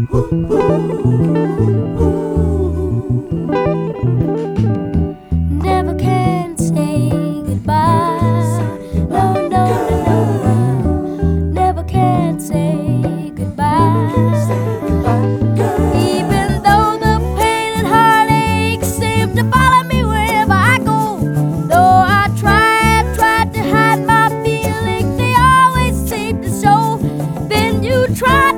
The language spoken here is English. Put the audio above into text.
Never can say goodbye. No, no, no, no. Never can say goodbye. Even though the pain and heartache seem to follow me wherever I go. Though I tried to hide my feelings, they always seem to show. Then you try